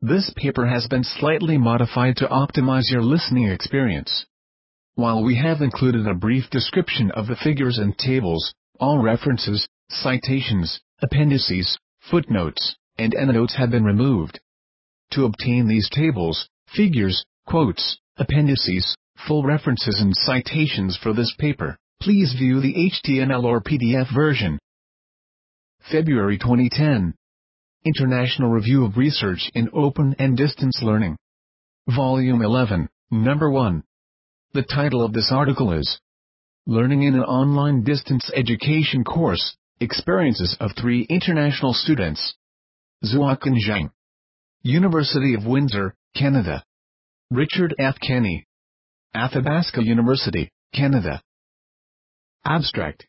This paper has been slightly modified to optimize your listening experience. While we have included a brief description of the figures and tables, all references, citations, appendices, footnotes, and endnotes have been removed. To obtain these tables, figures, quotes, appendices, full references and citations for this paper, please view the HTML or PDF version. February 2010. International Review of Research in Open and Distance Learning. Volume 11, Number 1. The title of this article is Learning in an Online Distance Education Course, Experiences of 3 International Students. Zuoken Zhang. University of Windsor, Canada. Richard F. Kenny. Athabasca University, Canada. Abstract.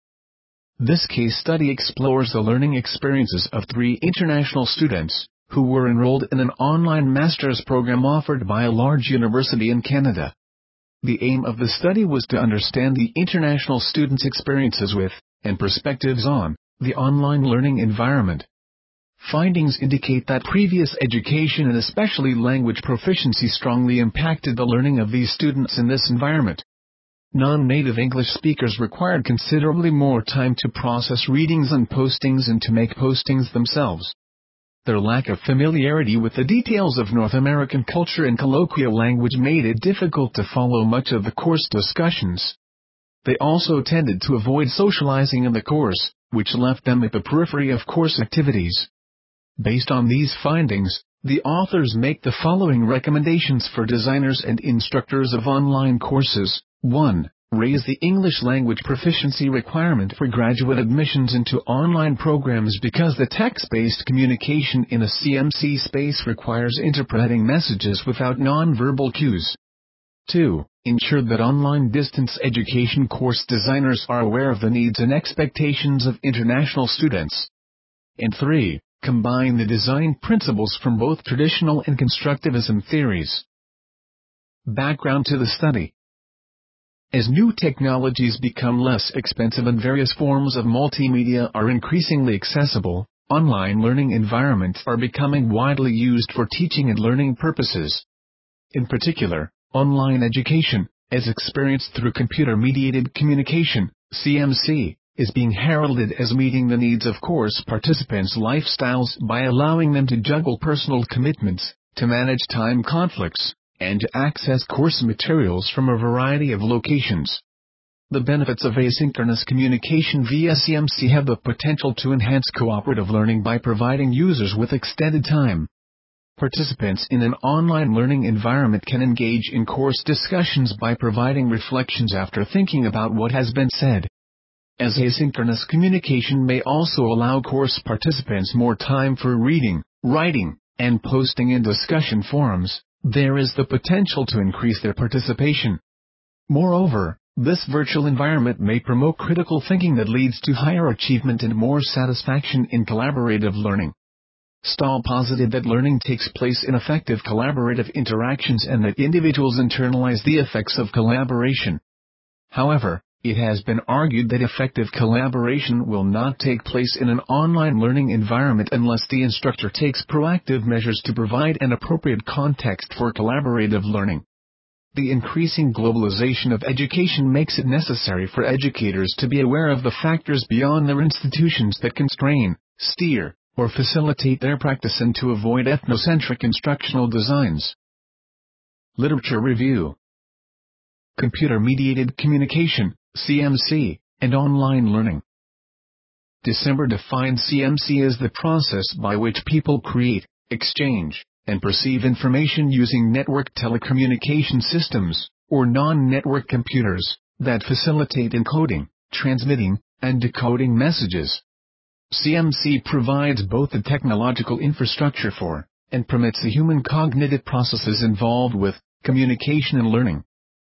This case study explores the learning experiences of 3 international students, who were enrolled in an online master's program offered by a large university in Canada. The aim of the study was to understand the international students' experiences with, and perspectives on, the online learning environment. Findings indicate that previous education and especially language proficiency strongly impacted the learning of these students in this environment. Non-native English speakers required considerably more time to process readings and postings and to make postings themselves. Their lack of familiarity with the details of North American culture and colloquial language made it difficult to follow much of the course discussions. They also tended to avoid socializing in the course, which left them at the periphery of course activities. Based on these findings, the authors make the following recommendations for designers and instructors of online courses. 1. Raise the English language proficiency requirement for graduate admissions into online programs because the text-based communication in a CMC space requires interpreting messages without non-verbal cues. 2. Ensure that online distance education course designers are aware of the needs and expectations of international students. And 3. Combine the design principles from both traditional and constructivism theories. Background to the study. As new technologies become less expensive and various forms of multimedia are increasingly accessible, online learning environments are becoming widely used for teaching and learning purposes. In particular, online education, as experienced through computer-mediated communication, CMC, is being heralded as meeting the needs of course participants' lifestyles by allowing them to juggle personal commitments, to manage time conflicts, and to access course materials from a variety of locations. The benefits of asynchronous communication via CMC have the potential to enhance cooperative learning by providing users with extended time. Participants in an online learning environment can engage in course discussions by providing reflections after thinking about what has been said. As asynchronous communication may also allow course participants more time for reading, writing, and posting in discussion forums, there is the potential to increase their participation. Moreover, this virtual environment may promote critical thinking that leads to higher achievement and more satisfaction in collaborative learning. Stahl posited that learning takes place in effective collaborative interactions and that individuals internalize the effects of collaboration. However, it has been argued that effective collaboration will not take place in an online learning environment unless the instructor takes proactive measures to provide an appropriate context for collaborative learning. The increasing globalization of education makes it necessary for educators to be aware of the factors beyond their institutions that constrain, steer, or facilitate their practice and to avoid ethnocentric instructional designs. Literature review. Computer-mediated communication, CMC, and online learning. December defines CMC as the process by which people create, exchange, and perceive information using network telecommunication systems, or non-network computers, that facilitate encoding, transmitting, and decoding messages. CMC provides both the technological infrastructure for, and permits the human cognitive processes involved with, communication and learning.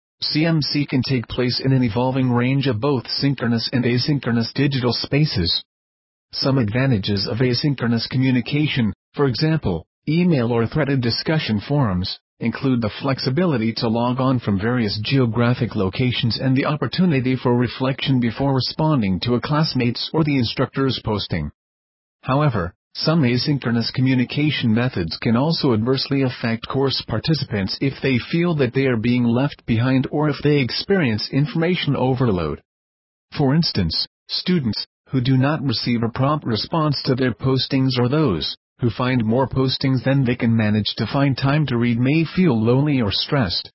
CMC can take place in an evolving range of both synchronous and asynchronous digital spaces. Some advantages of asynchronous communication, for example, email or threaded discussion forums, include the flexibility to log on from various geographic locations and the opportunity for reflection before responding to a classmate's or the instructor's posting. However, Some asynchronous communication methods can also adversely affect course participants if they feel that they are being left behind or if they experience information overload. For instance, students who do not receive a prompt response to their postings or those who find more postings than they can manage to find time to read may feel lonely or stressed.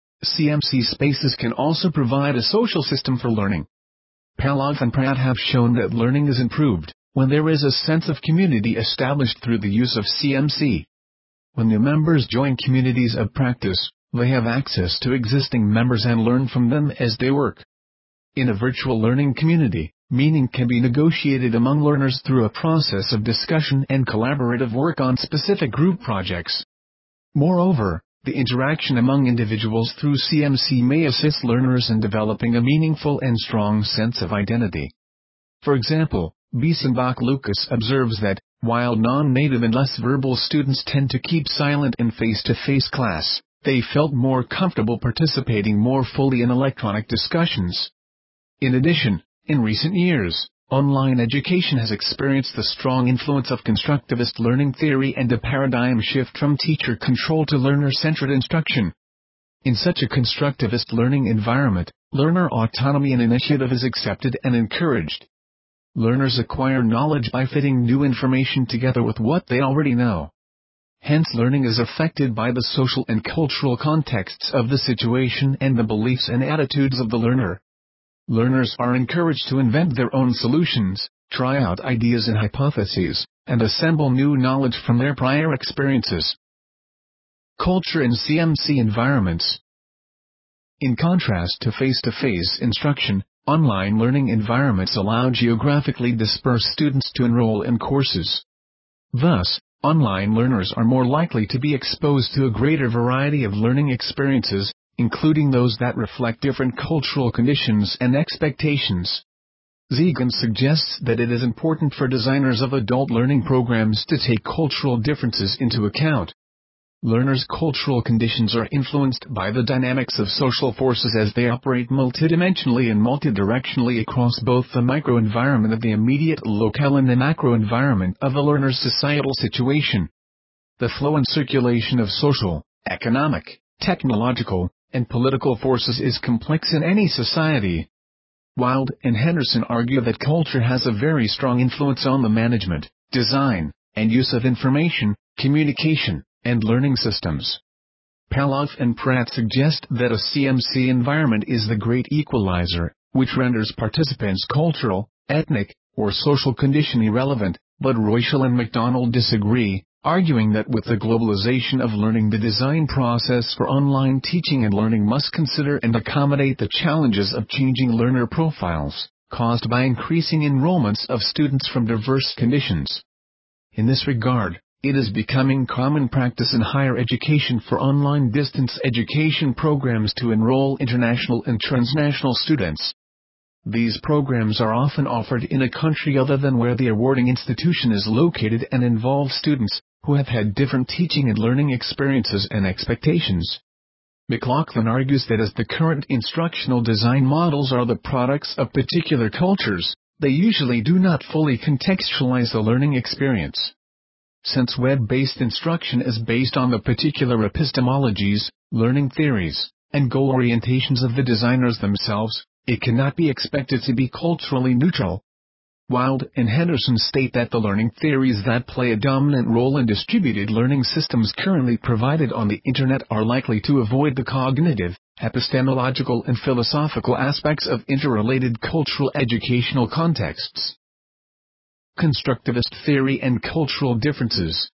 CMC spaces can also provide a social system for learning. Palov and Pratt have shown that learning is improved when there is a sense of community established through the use of CMC. When the members join communities of practice, they have access to existing members and learn from them as they work. In a virtual learning community, meaning can be negotiated among learners through a process of discussion and collaborative work on specific group projects. Moreover, the interaction among individuals through CMC may assist learners in developing a meaningful and strong sense of identity. For example, Biesenbach Lucas observes that, while non-native and less verbal students tend to keep silent in face-to-face class, they felt more comfortable participating more fully in electronic discussions. In addition, in recent years, online education has experienced the strong influence of constructivist learning theory and a paradigm shift from teacher control to learner-centered instruction. In such a constructivist learning environment, learner autonomy and initiative is accepted and encouraged. Learners acquire knowledge by fitting new information together with what they already know. Hence, learning is affected by the social and cultural contexts of the situation and the beliefs and attitudes of the learner. Learners are encouraged to invent their own solutions, try out ideas and hypotheses, and assemble new knowledge from their prior experiences. Culture in CMC environments. In contrast to face-to-face instruction, online learning environments allow geographically dispersed students to enroll in courses. Thus, online learners are more likely to be exposed to a greater variety of learning experiences, including those that reflect different cultural conditions and expectations. Zeigan suggests that it is important for designers of adult learning programs to take cultural differences into account. Learners' cultural conditions are influenced by the dynamics of social forces as they operate multidimensionally and multidirectionally across both the microenvironment of the immediate locale and the macroenvironment of the learner's societal situation. The flow and circulation of social, economic, technological, and political forces is complex in any society. Wilde and Henderson argue that culture has a very strong influence on the management, design, and use of information, communication, and learning systems. Palov and Pratt suggest that a CMC environment is the great equalizer, which renders participants' cultural, ethnic, or social condition irrelevant, but Roischel and MacDonald disagree, arguing that with the globalization of learning, the design process for online teaching and learning must consider and accommodate the challenges of changing learner profiles, caused by increasing enrollments of students from diverse conditions. In this regard, it is becoming common practice in higher education for online distance education programs to enroll international and transnational students. These programs are often offered in a country other than where the awarding institution is located and involve students who have had different teaching and learning experiences and expectations. McLaughlin argues that as the current instructional design models are the products of particular cultures, they usually do not fully contextualize the learning experience. Since web-based instruction is based on the particular epistemologies, learning theories, and goal orientations of the designers themselves, it cannot be expected to be culturally neutral. Wilde and Henderson state that the learning theories that play a dominant role in distributed learning systems currently provided on the Internet are likely to avoid the cognitive, epistemological and philosophical aspects of interrelated cultural educational contexts. Constructivist theory and cultural differences.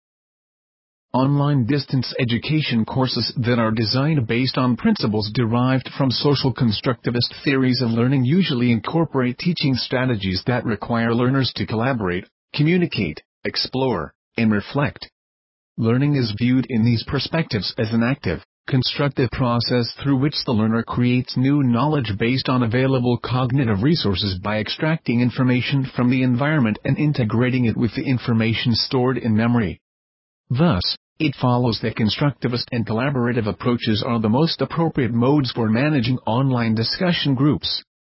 Online distance education courses that are designed based on principles derived from social constructivist theories of learning usually incorporate teaching strategies that require learners to collaborate, communicate, explore, and reflect. Learning is viewed in these perspectives as an active, constructive process through which the learner creates new knowledge based on available cognitive resources by extracting information from the environment and integrating it with the information stored in memory. Thus, it follows that constructivist and collaborative approaches are the most appropriate modes for managing online discussion groups.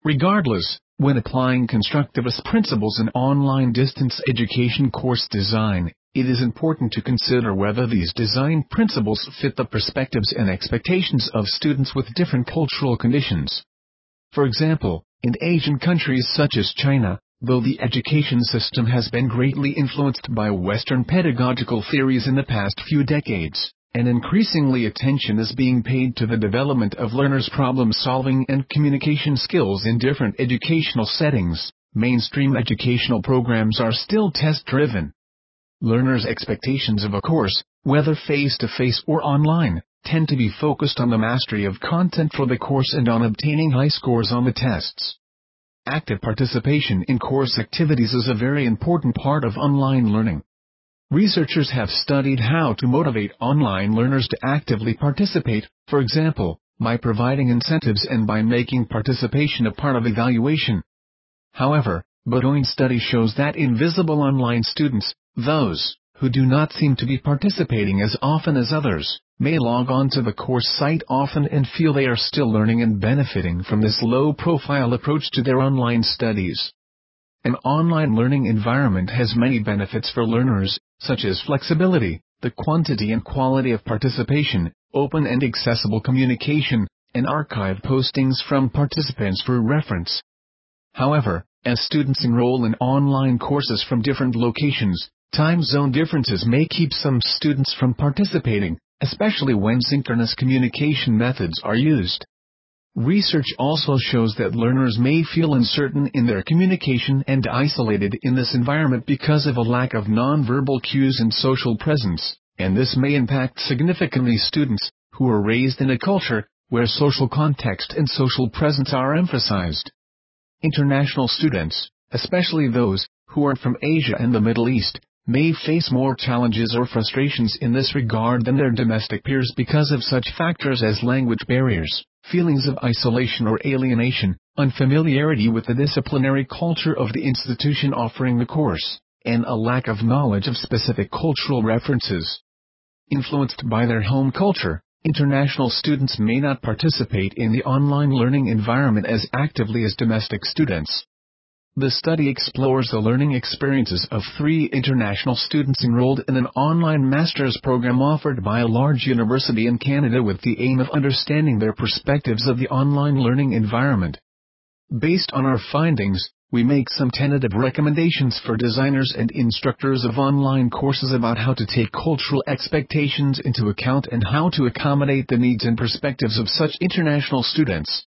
Regardless, when applying constructivist principles in online distance education course design, it is important to consider whether these design principles fit the perspectives and expectations of students with different cultural conditions. For example, in Asian countries such as China, though the education system has been greatly influenced by Western pedagogical theories in the past few decades, and increasingly attention is being paid to the development of learners' problem-solving and communication skills in different educational settings, mainstream educational programs are still test-driven. Learners' expectations of a course, whether face-to-face or online, tend to be focused on the mastery of content for the course and on obtaining high scores on the tests. Active participation in course activities is a very important part of online learning. Researchers have studied how to motivate online learners to actively participate, for example, by providing incentives and by making participation a part of evaluation. However, Baudoin's study shows that invisible online students, those who do not seem to be participating as often as others, may log on to the course site often and feel they are still learning and benefiting from this low-profile approach to their online studies. An online learning environment has many benefits for learners, such as flexibility, the quantity and quality of participation, open and accessible communication, and archive postings from participants for reference. However, as students enroll in online courses from different locations, time zone differences may keep some students from participating, especially when synchronous communication methods are used. Research also shows that learners may feel uncertain in their communication and isolated in this environment because of a lack of nonverbal cues and social presence, and this may impact significantly students who are raised in a culture where social context and social presence are emphasized. International students, especially those who are from Asia and the Middle East, may face more challenges or frustrations in this regard than their domestic peers because of such factors as language barriers, feelings of isolation or alienation, unfamiliarity with the disciplinary culture of the institution offering the course, and a lack of knowledge of specific cultural references. Influenced by their home culture, international students may not participate in the online learning environment as actively as domestic students. The study explores the learning experiences of 3 international students enrolled in an online master's program offered by a large university in Canada with the aim of understanding their perspectives of the online learning environment. Based on our findings, we make some tentative recommendations for designers and instructors of online courses about how to take cultural expectations into account and how to accommodate the needs and perspectives of such international students.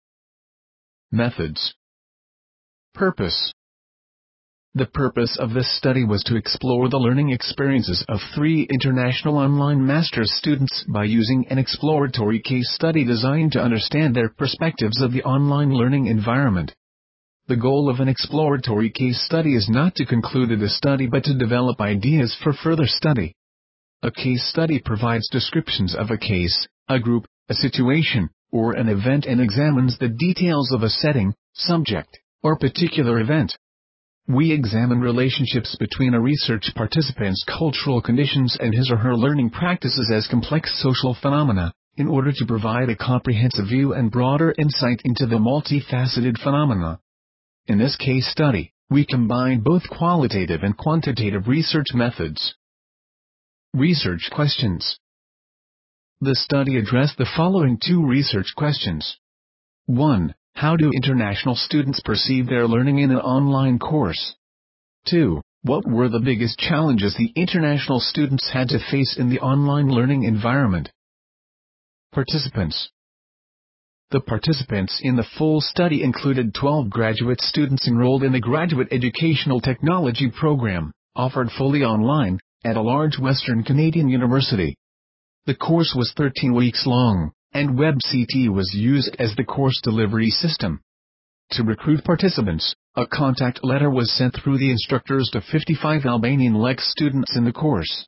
Methods. Purpose. The purpose of this study was to explore the learning experiences of 3 international online master's students by using an exploratory case study designed to understand their perspectives of the online learning environment. The goal of an exploratory case study is not to conclude the study but to develop ideas for further study. A case study provides descriptions of a case, a group, a situation, or an event and examines the details of a setting, subject, or particular event. We examine relationships between a research participant's cultural conditions and his or her learning practices as complex social phenomena, in order to provide a comprehensive view and broader insight into the multifaceted phenomena. In this case study, we combine both qualitative and quantitative research methods. Research questions. The study addressed the following 2 research questions. 1. How do international students perceive their learning in an online course? 2. What were the biggest challenges the international students had to face in the online learning environment? Participants. The participants in the full study included 12 graduate students enrolled in the Graduate Educational Technology program, offered fully online, at a large Western Canadian university. The course was 13 weeks long, and WebCT was used as the course delivery system. To recruit participants, a contact letter was sent through the instructors to 55 Albanian LEX students in the course.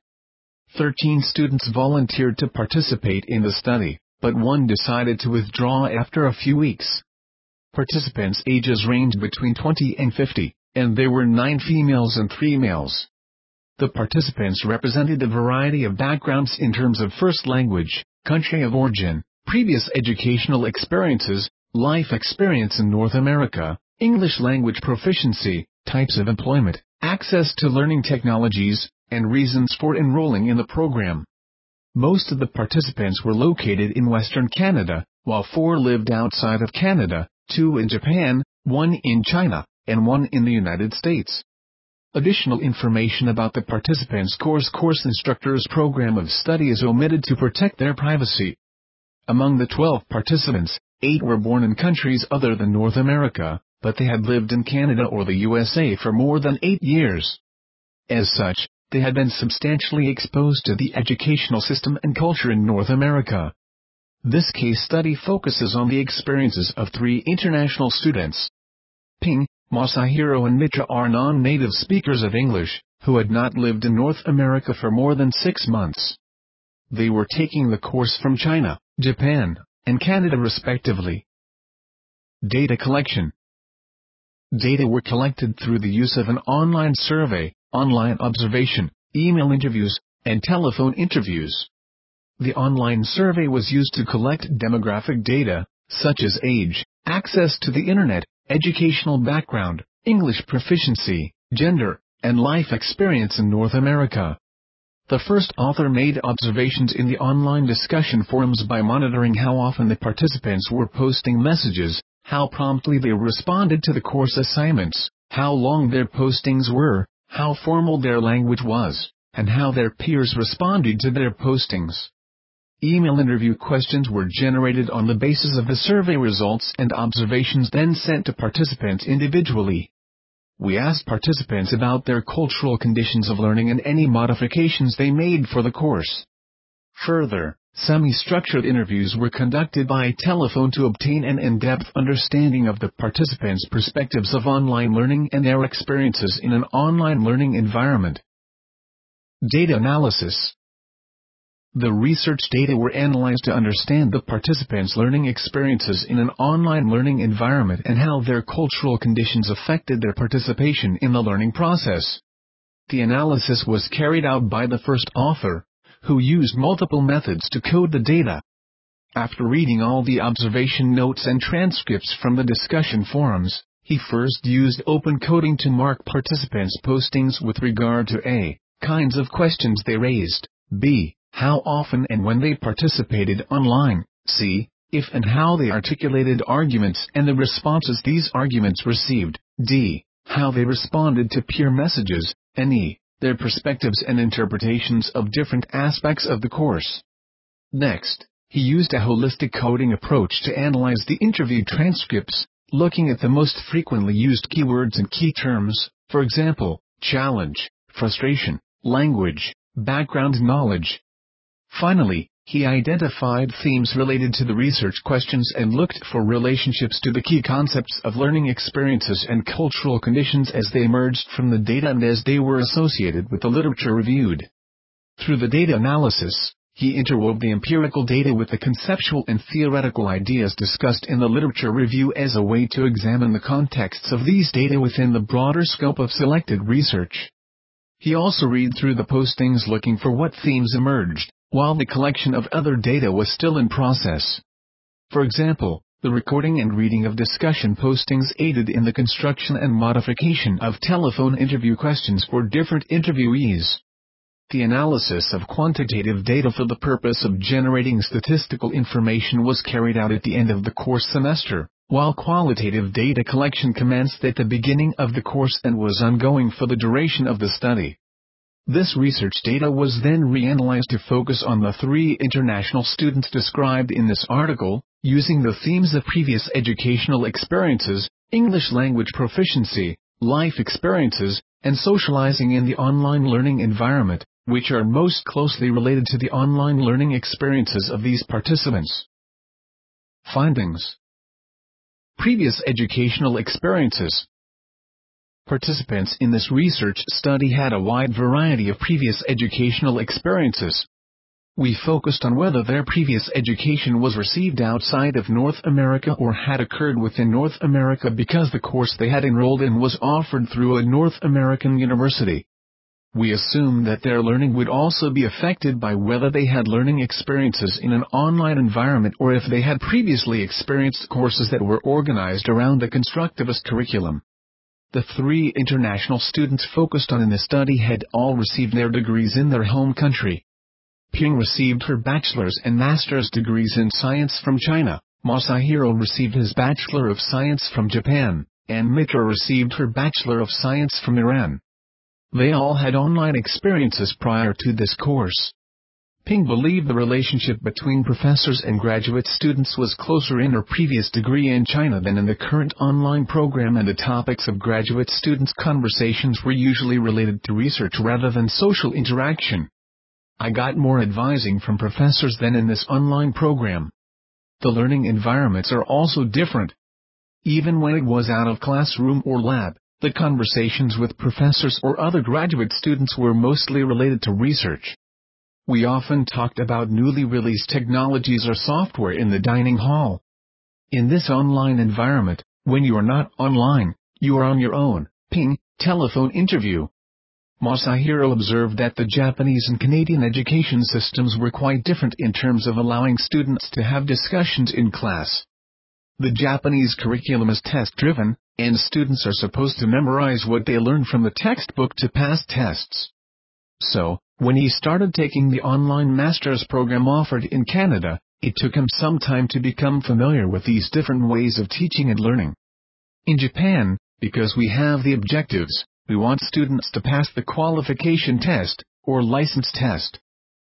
13 students volunteered to participate in the study, but 1 decided to withdraw after a few weeks. Participants' ages ranged between 20 and 50, and there were 9 females and 3 males. The participants represented a variety of backgrounds in terms of first language, country of origin, previous educational experiences, life experience in North America, English language proficiency, types of employment, access to learning technologies, and reasons for enrolling in the program. Most of the participants were located in Western Canada, while 4 lived outside of Canada, 2 in Japan, 1 in China, and 1 in the United States. Additional information about the participants' course instructor's program of study is omitted to protect their privacy. Among the 12 participants, 8 were born in countries other than North America, but they had lived in Canada or the USA for more than 8 years. As such, they had been substantially exposed to the educational system and culture in North America. This case study focuses on the experiences of 3 international students. Ping, Masahiro and Mitra are non-native speakers of English, who had not lived in North America for more than 6 months. They were taking the course from China, Japan, and Canada respectively. Data collection. Data were collected through the use of an online survey, online observation, email interviews, and telephone interviews. The online survey was used to collect demographic data, such as age, access to the internet, educational background, English proficiency, gender, and life experience in North America. The first author made observations in the online discussion forums by monitoring how often the participants were posting messages, how promptly they responded to the course assignments, how long their postings were, how formal their language was, and how their peers responded to their postings. Email interview questions were generated on the basis of the survey results and observations then sent to participants individually. We asked participants about their cultural conditions of learning and any modifications they made for the course. Further, semi-structured interviews were conducted by telephone to obtain an in-depth understanding of the participants' perspectives of online learning and their experiences in an online learning environment. Data analysis. The research data were analyzed to understand the participants' learning experiences in an online learning environment and how their cultural conditions affected their participation in the learning process. The analysis was carried out by the first author, who used multiple methods to code the data. After reading all the observation notes and transcripts from the discussion forums, he first used open coding to mark participants' postings with regard to a. kinds of questions they raised, b. how often and when they participated online, c. if and how they articulated arguments and the responses these arguments received, d. how they responded to peer messages, and e. their perspectives and interpretations of different aspects of the course. Next, he used a holistic coding approach to analyze the interview transcripts, looking at the most frequently used keywords and key terms, for example, challenge, frustration, language, background knowledge. Finally, he identified themes related to the research questions and looked for relationships to the key concepts of learning experiences and cultural conditions as they emerged from the data and as they were associated with the literature reviewed. Through the data analysis, he interwove the empirical data with the conceptual and theoretical ideas discussed in the literature review as a way to examine the contexts of these data within the broader scope of selected research. He also read through the postings looking for what themes emerged, while the collection of other data was still in process. For example, the recording and reading of discussion postings aided in the construction and modification of telephone interview questions for different interviewees. The analysis of quantitative data for the purpose of generating statistical information was carried out at the end of the course semester, while qualitative data collection commenced at the beginning of the course and was ongoing for the duration of the study. This research data was then reanalyzed to focus on the 3 international students described in this article, using the themes of previous educational experiences, English language proficiency, life experiences, and socializing in the online learning environment, which are most closely related to the online learning experiences of these participants. Findings. Previous educational experiences. Participants in this research study had a wide variety of previous educational experiences. We focused on whether their previous education was received outside of North America or had occurred within North America because the course they had enrolled in was offered through a North American university. We assumed that their learning would also be affected by whether they had learning experiences in an online environment or if they had previously experienced courses that were organized around the constructivist curriculum. The 3 international students focused on in the study had all received their degrees in their home country. Ping received her bachelor's and master's degrees in science from China, Masahiro received his Bachelor of Science from Japan, and Mitra received her Bachelor of Science from Iran. They all had online experiences prior to this course. Ping believed the relationship between professors and graduate students was closer in her previous degree in China than in the current online program, and the topics of graduate students' conversations were usually related to research rather than social interaction. I got more advising from professors than in this online program. The learning environments are also different. Even when it was out of classroom or lab, the conversations with professors or other graduate students were mostly related to research. We often talked about newly released technologies or software in the dining hall. In this online environment, when you are not online, you are on your own. Ping, telephone interview. Masahiro observed that the Japanese and Canadian education systems were quite different in terms of allowing students to have discussions in class. The Japanese curriculum is test-driven, and students are supposed to memorize what they learn from the textbook to pass tests. So, when he started taking the online master's program offered in Canada, it took him some time to become familiar with these different ways of teaching and learning. In Japan, because we have the objectives, we want students to pass the qualification test, or license test.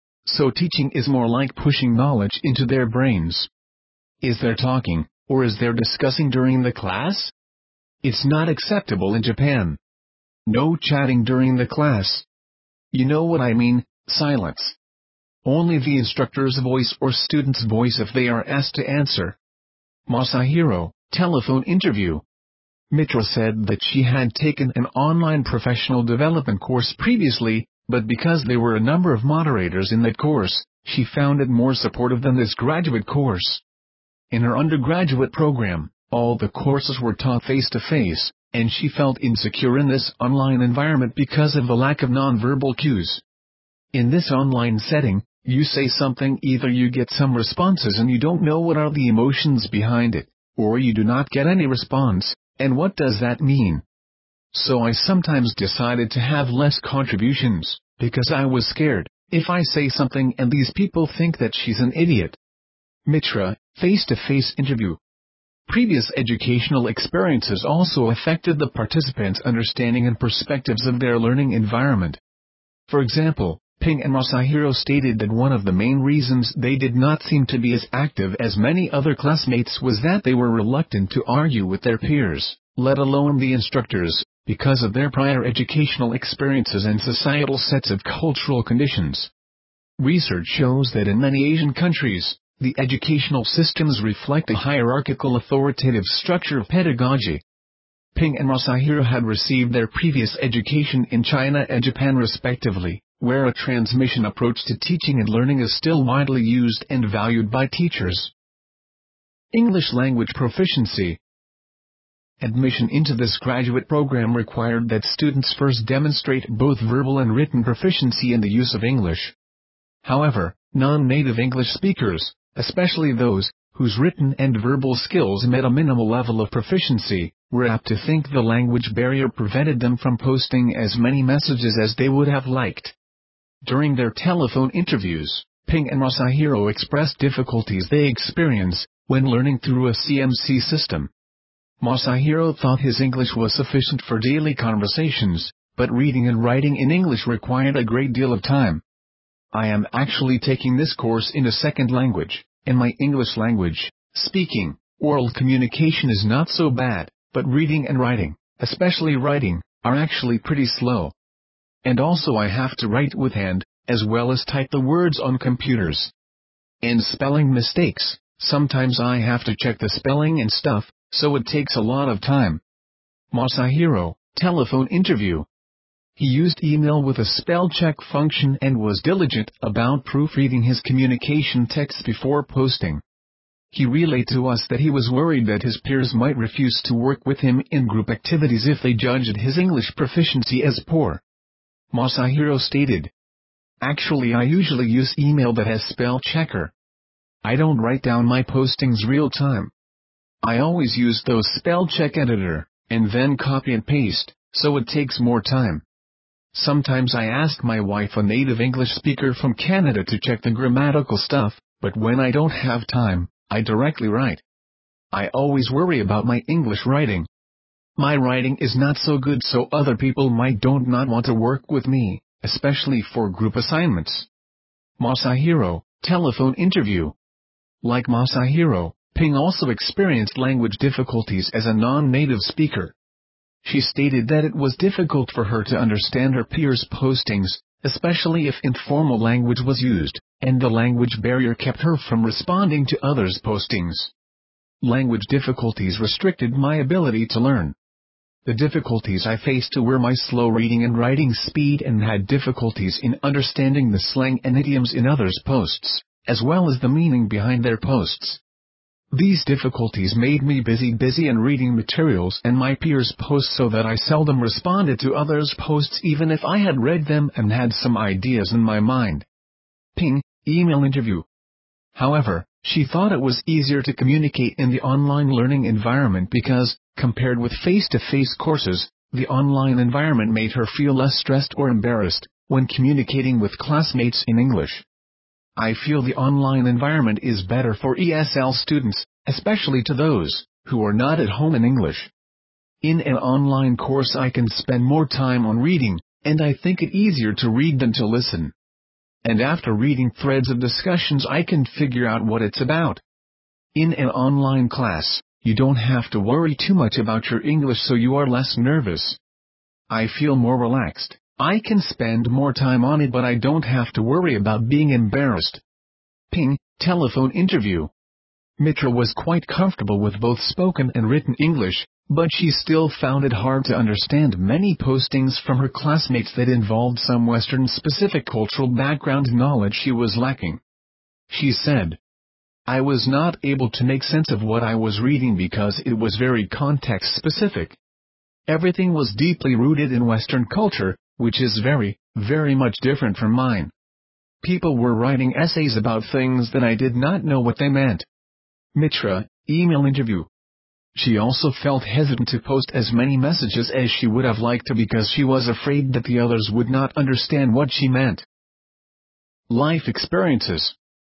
So teaching is more like pushing knowledge into their brains. Is there talking, or is there discussing during the class? It's not acceptable in Japan. No chatting during the class. You know what I mean, silence. Only the instructor's voice or student's voice if they are asked to answer. Masahiro, telephone interview. Mitra said that she had taken an online professional development course previously, but because there were a number of moderators in that course, she found it more supportive than this graduate course. In her undergraduate program, all the courses were taught face-to-face, and she felt insecure in this online environment because of the lack of nonverbal cues. In this online setting, you say something, either you get some responses and you don't know what are the emotions behind it, or you do not get any response, and what does that mean? So I sometimes decided to have less contributions, because I was scared, if I say something and these people think that she's an idiot. Mitra, face-to-face interview. Previous educational experiences also affected the participants' understanding and perspectives of their learning environment. For example, Ping and Masahiro stated that one of the main reasons they did not seem to be as active as many other classmates was that they were reluctant to argue with their peers, let alone the instructors, because of their prior educational experiences and societal sets of cultural conditions. Research shows that in many Asian countries, the educational systems reflect a hierarchical authoritative structure of pedagogy. Ping and Masahiro had received their previous education in China and Japan respectively, where a transmission approach to teaching and learning is still widely used and valued by teachers. English language proficiency. Admission into this graduate program required that students first demonstrate both verbal and written proficiency in the use of English. However, non-native English speakers, especially those whose written and verbal skills met a minimal level of proficiency, were apt to think the language barrier prevented them from posting as many messages as they would have liked. During their telephone interviews, Ping and Masahiro expressed difficulties they experience when learning through a CMC system. Masahiro thought his English was sufficient for daily conversations, but reading and writing in English required a great deal of time. I am actually taking this course in a second language, and my English language, speaking, oral communication is not so bad, but reading and writing, especially writing, are actually pretty slow. And also I have to write with hand, as well as type the words on computers. And spelling mistakes, sometimes I have to check the spelling and stuff, so it takes a lot of time. Masahiro, telephone interview. He used email with a spell check function and was diligent about proofreading his communication texts before posting. He relayed to us that he was worried that his peers might refuse to work with him in group activities if they judged his English proficiency as poor. Masahiro stated. Actually, I usually use email that has spell checker. I don't write down my postings real time. I always use those spell check editor, and then copy and paste, so it takes more time. Sometimes I ask my wife, a native English speaker from Canada, to check the grammatical stuff, but when I don't have time, I directly write. I always worry about my English writing. My writing is not so good, so other people might not want to work with me, especially for group assignments. Masahiro, telephone interview. Like Masahiro, Ping also experienced language difficulties as a non-native speaker. She stated that it was difficult for her to understand her peers' postings, especially if informal language was used, and the language barrier kept her from responding to others' postings. Language difficulties restricted my ability to learn. The difficulties I faced were my slow reading and writing speed, and had difficulties in understanding the slang and idioms in others' posts, as well as the meaning behind their posts. These difficulties made me busy and reading materials and my peers' posts, so that I seldom responded to others' posts even if I had read them and had some ideas in my mind. Ping, email interview. However, she thought it was easier to communicate in the online learning environment because, compared with face-to-face courses, the online environment made her feel less stressed or embarrassed when communicating with classmates in English. I feel the online environment is better for ESL students, especially to those who are not at home in English. In an online course I can spend more time on reading, and I think it easier to read than to listen. And after reading threads of discussions I can figure out what it's about. In an online class, you don't have to worry too much about your English, so you are less nervous. I feel more relaxed. I can spend more time on it, but I don't have to worry about being embarrassed. Ping, telephone interview. Mitra was quite comfortable with both spoken and written English, but she still found it hard to understand many postings from her classmates that involved some Western-specific cultural background knowledge she was lacking. She said, I was not able to make sense of what I was reading because it was very context-specific. Everything was deeply rooted in Western culture, which is very, very much different from mine. People were writing essays about things that I did not know what they meant. Mitra, email interview. She also felt hesitant to post as many messages as she would have liked to because she was afraid that the others would not understand what she meant. Life experiences.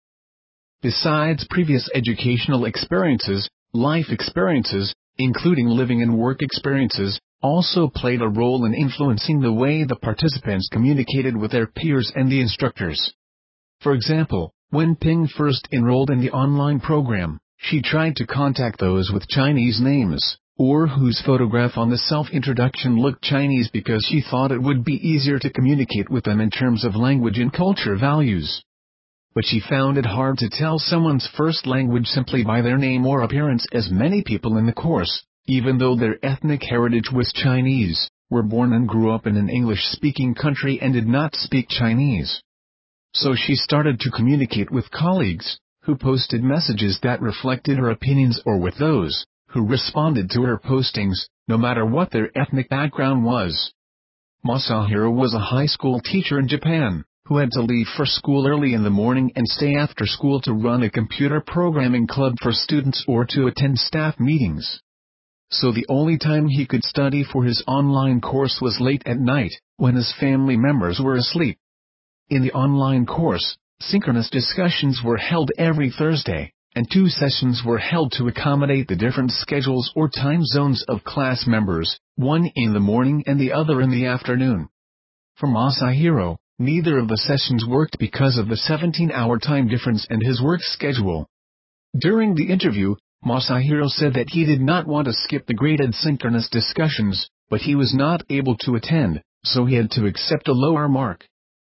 Besides previous educational experiences, life experiences, including living and work experiences, also played a role in influencing the way the participants communicated with their peers and the instructors. For example, when Ping first enrolled in the online program, she tried to contact those with Chinese names, or whose photograph on the self-introduction looked Chinese, because she thought it would be easier to communicate with them in terms of language and culture values. But she found it hard to tell someone's first language simply by their name or appearance, as many people in the course, even though their ethnic heritage was Chinese, were born and grew up in an English-speaking country and did not speak Chinese. So she started to communicate with colleagues, who posted messages that reflected her opinions, or with those who responded to her postings, no matter what their ethnic background was. Masahiro was a high school teacher in Japan, who had to leave for school early in the morning and stay after school to run a computer programming club for students or to attend staff meetings. So the only time he could study for his online course was late at night, when his family members were asleep. In the online course, synchronous discussions were held every Thursday, and 2 sessions were held to accommodate the different schedules or time zones of class members, one in the morning and the other in the afternoon. For Masahiro, neither of the sessions worked because of the 17-hour time difference and his work schedule. During the interview, Masahiro said that he did not want to skip the graded synchronous discussions, but he was not able to attend, so he had to accept a lower mark.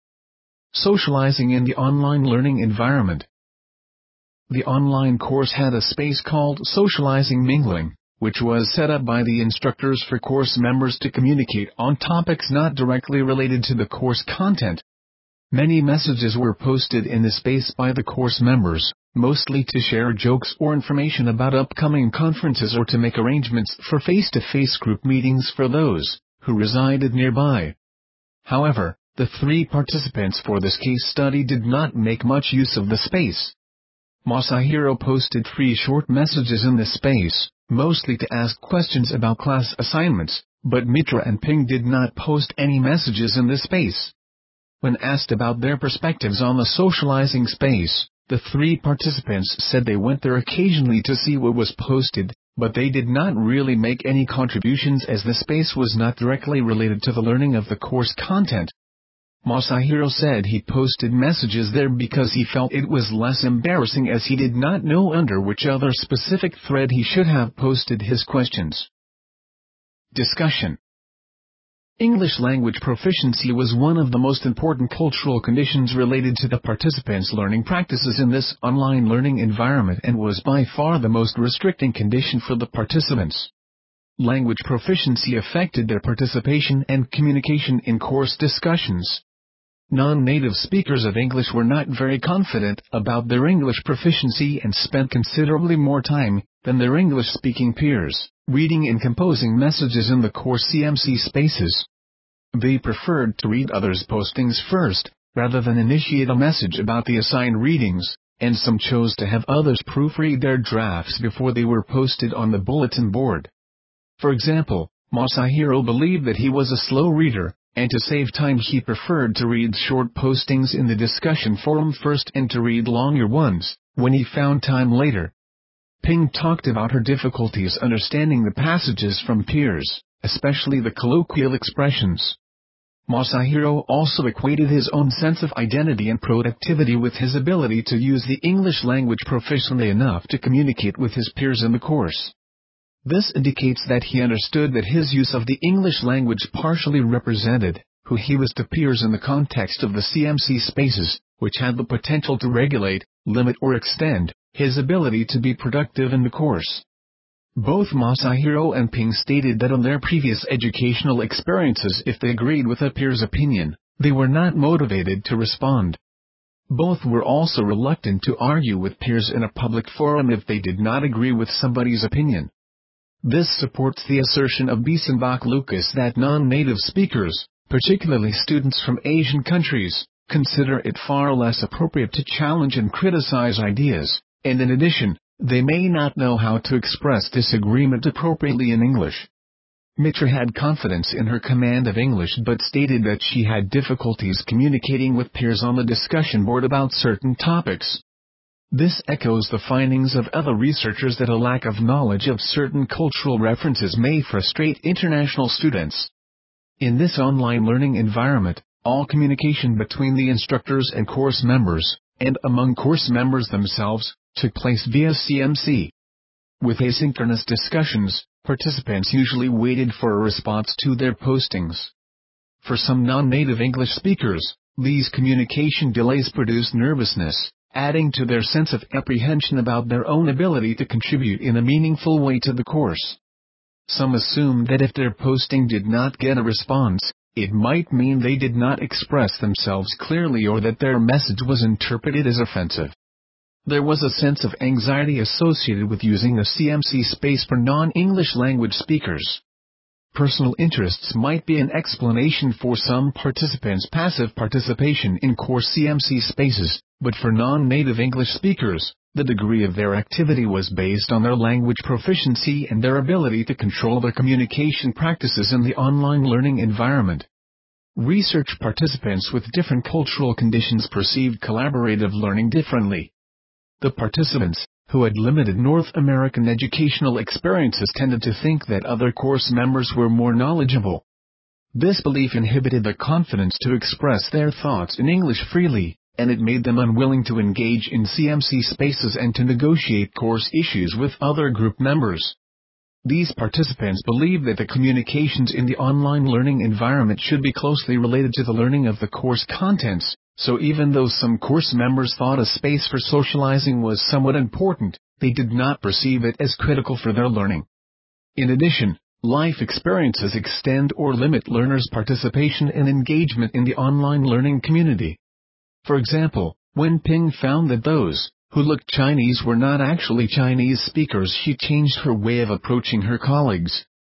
Socializing in the online learning environment. The online course had a space called Socializing Mingling, which was set up by the instructors for course members to communicate on topics not directly related to the course content. Many messages were posted in the space by the course members, mostly to share jokes or information about upcoming conferences or to make arrangements for face-to-face group meetings for those who resided nearby. However, the three participants for this case study did not make much use of the space. Masahiro posted 3 short messages in this space, mostly to ask questions about class assignments, but Mitra and Ping did not post any messages in this space. When asked about their perspectives on the socializing space, the 3 participants said they went there occasionally to see what was posted, but they did not really make any contributions as the space was not directly related to the learning of the course content. Masahiro said he posted messages there because he felt it was less embarrassing as he did not know under which other specific thread he should have posted his questions. Discussion. English language proficiency was one of the most important cultural conditions related to the participants' learning practices in this online learning environment and was by far the most restricting condition for the participants. Language proficiency affected their participation and communication in course discussions. Non-native speakers of English were not very confident about their English proficiency and spent considerably more time than their English-speaking peers reading and composing messages in the course CMC spaces. They preferred to read others' postings first, rather than initiate a message about the assigned readings, and some chose to have others proofread their drafts before they were posted on the bulletin board. For example, Masahiro believed that he was a slow reader, and to save time he preferred to read short postings in the discussion forum first and to read longer ones when he found time later. Ping talked about her difficulties understanding the passages from peers, especially the colloquial expressions. Masahiro also equated his own sense of identity and productivity with his ability to use the English language proficiently enough to communicate with his peers in the course. This indicates that he understood that his use of the English language partially represented who he was to peers in the context of the CMC spaces, which had the potential to regulate, limit or extend his ability to be productive in the course. Both Masahiro and Ping stated that on their previous educational experiences if they agreed with a peer's opinion, they were not motivated to respond. Both were also reluctant to argue with peers in a public forum if they did not agree with somebody's opinion. This supports the assertion of Biesenbach Lucas that non-native speakers, particularly students from Asian countries, consider it far less appropriate to challenge and criticize ideas, and in addition, they may not know how to express disagreement appropriately in English. Mitra had confidence in her command of English but stated that she had difficulties communicating with peers on the discussion board about certain topics. This echoes the findings of other researchers that a lack of knowledge of certain cultural references may frustrate international students. In this online learning environment, all communication between the instructors and course members, and among course members themselves, took place via CMC. With asynchronous discussions, participants usually waited for a response to their postings. For some non-native English speakers, these communication delays produced nervousness, adding to their sense of apprehension about their own ability to contribute in a meaningful way to the course. Some assumed that if their posting did not get a response, it might mean they did not express themselves clearly or that their message was interpreted as offensive. There was a sense of anxiety associated with using a CMC space for non-English language speakers. Personal interests might be an explanation for some participants' passive participation in course CMC spaces, but for non-native English speakers, the degree of their activity was based on their language proficiency and their ability to control their communication practices in the online learning environment. Research participants with different cultural conditions perceived collaborative learning differently. The participants, who had limited North American educational experiences, tended to think that other course members were more knowledgeable. This belief inhibited their confidence to express their thoughts in English freely, and it made them unwilling to engage in CMC spaces and to negotiate course issues with other group members. These participants believed that the communications in the online learning environment should be closely related to the learning of the course contents. So even though some course members thought a space for socializing was somewhat important, they did not perceive it as critical for their learning. In addition, life experiences extend or limit learners' participation and engagement in the online learning community. For example, when Ping found that those who looked Chinese were not actually Chinese speakers, she changed her way of approaching her colleagues.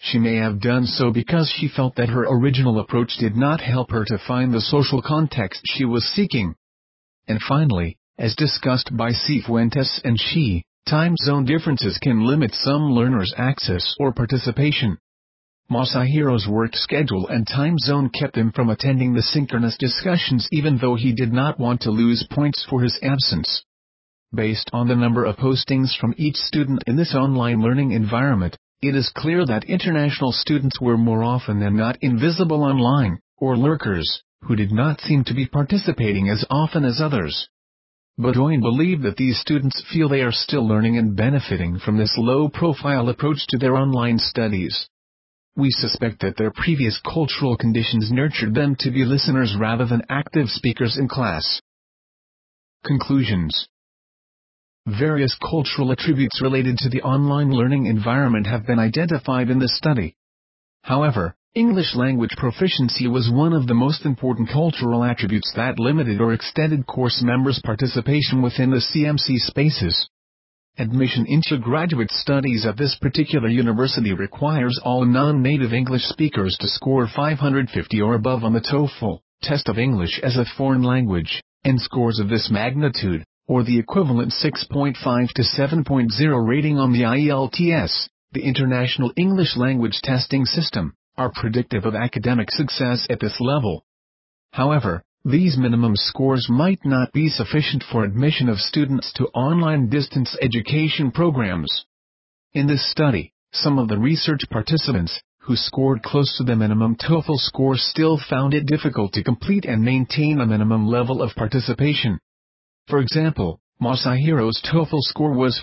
She may have done so because she felt that her original approach did not help her to find the social context she was seeking. And finally, as discussed by Cifuentes and Shi, time zone differences can limit some learners' access or participation. Masahiro's work schedule and time zone kept him from attending the synchronous discussions even though he did not want to lose points for his absence. Based on the number of postings from each student in this online learning environment, it is clear that international students were more often than not invisible online, or lurkers, who did not seem to be participating as often as others. Baudouin believed that these students feel they are still learning and benefiting from this low-profile approach to their online studies. We suspect that their previous cultural conditions nurtured them to be listeners rather than active speakers in class. Conclusions. Various cultural attributes related to the online learning environment have been identified in this study. However, English language proficiency was one of the most important cultural attributes that limited or extended course members' participation within the CMC spaces. Admission into graduate studies at this particular university requires all non-native English speakers to score 550 or above on the TOEFL test of English as a foreign language, and scores of this magnitude, or the equivalent 6.5 to 7.0 rating on the IELTS, the International English Language Testing System, are predictive of academic success at this level. However, these minimum scores might not be sufficient for admission of students to online distance education programs. In this study, some of the research participants, who scored close to the minimum TOEFL score, still found it difficult to complete and maintain a minimum level of participation. For example, Masahiro's TOEFL score was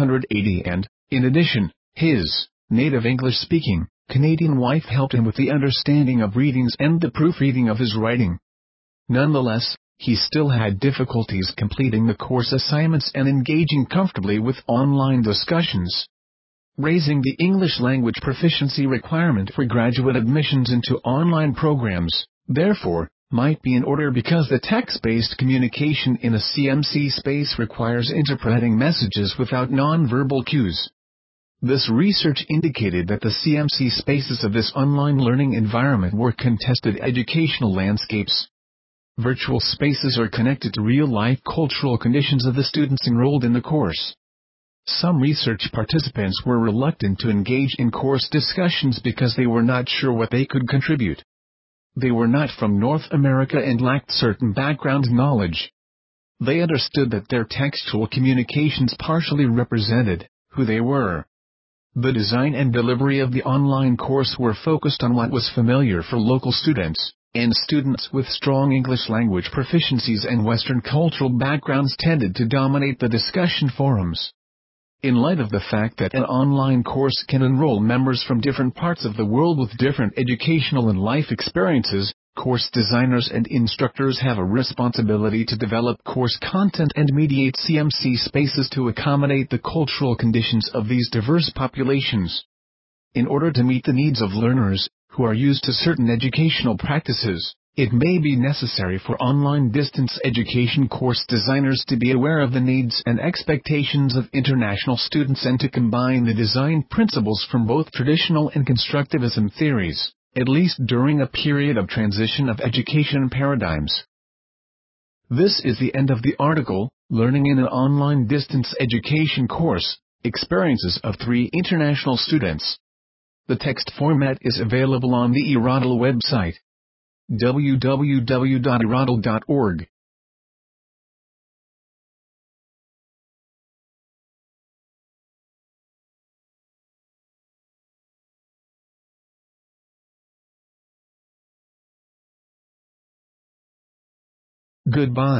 580 and, in addition, his native English-speaking Canadian wife helped him with the understanding of readings and the proofreading of his writing. Nonetheless, he still had difficulties completing the course assignments and engaging comfortably with online discussions. Raising the English language proficiency requirement for graduate admissions into online programs, therefore, might be in order because the text-based communication in a CMC space requires interpreting messages without non-verbal cues. This research indicated that the CMC spaces of this online learning environment were contested educational landscapes. Virtual spaces are connected to real-life cultural conditions of the students enrolled in the course. Some research participants were reluctant to engage in course discussions because they were not sure what they could contribute. They were not from North America and lacked certain background knowledge. They understood that their textual communications partially represented who they were. The design and delivery of the online course were focused on what was familiar for local students, and students with strong English language proficiencies and Western cultural backgrounds tended to dominate the discussion forums. In light of the fact that an online course can enroll members from different parts of the world with different educational and life experiences, course designers and instructors have a responsibility to develop course content and mediate CMC spaces to accommodate the cultural conditions of these diverse populations. In order to meet the needs of learners, who are used to certain educational practices, it may be necessary for online distance education course designers to be aware of the needs and expectations of international students and to combine the design principles from both traditional and constructivism theories, at least during a period of transition of education paradigms. This is the end of the article, Learning in an Online Distance Education Course, Experiences of 3 International Students. The text format is available on the eRoddle website. www.eroddle.org. Goodbye.